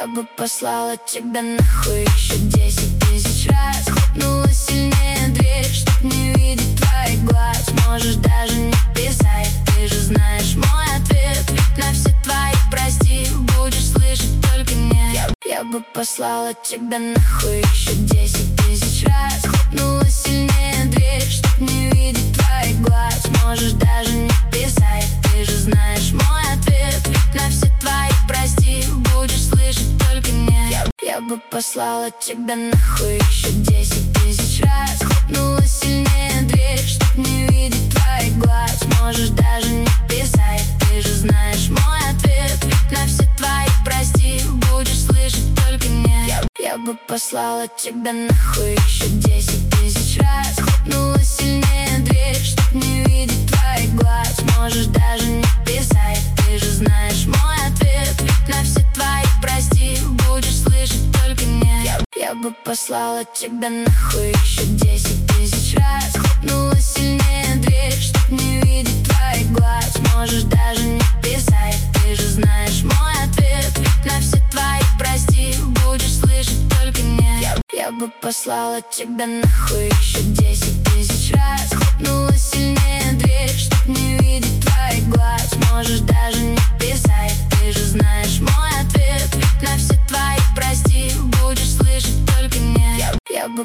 Я бы послала тебя нахуй еще 10 тысяч раз. Хлопнула сильнее дверь, чтоб не видеть твоих глаз. Можешь даже не писать, ты же знаешь мой ответ. Ведь на все твои прости будешь слышать только нет. Я бы послала тебя нахуй еще 10 тысяч раз. Хлопнула сильнее дверь, чтоб не видеть твоих глаз. Можешь даже не писать, ты же знаешь мой ответ. Ведь на все твои прости будешь слышать только нет. Я бы послала тебя нахуй еще 10 тысяч раз. Хлопнула сильнее дверь, чтоб не видеть твоих глаз. Можешь даже не писать, ты же знаешь мой ответ. Ведь на все твои прости будешь слышать только нет. Я бы послала тебя нахуй еще 10 тысяч раз. Хлопнула сильнее дверь, чтоб не видеть твоих глаз. Можешь даже не писать, ты же знаешь мой ответ. Ведь на все твои прости будешь слышать только нет. Я бы послала тебя нахуй еще 10 тысяч раз. Хлопнула сильнее дверь, чтоб не видеть твоих глаз. Можешь даже не писать, ты же знаешь мой ответ. Ведь на все твои прости будешь слышать только нет. Я бы послала тебя нахуй еще 10 тысяч раз. Хлопнула сильнее дверь, чтоб не видеть твоих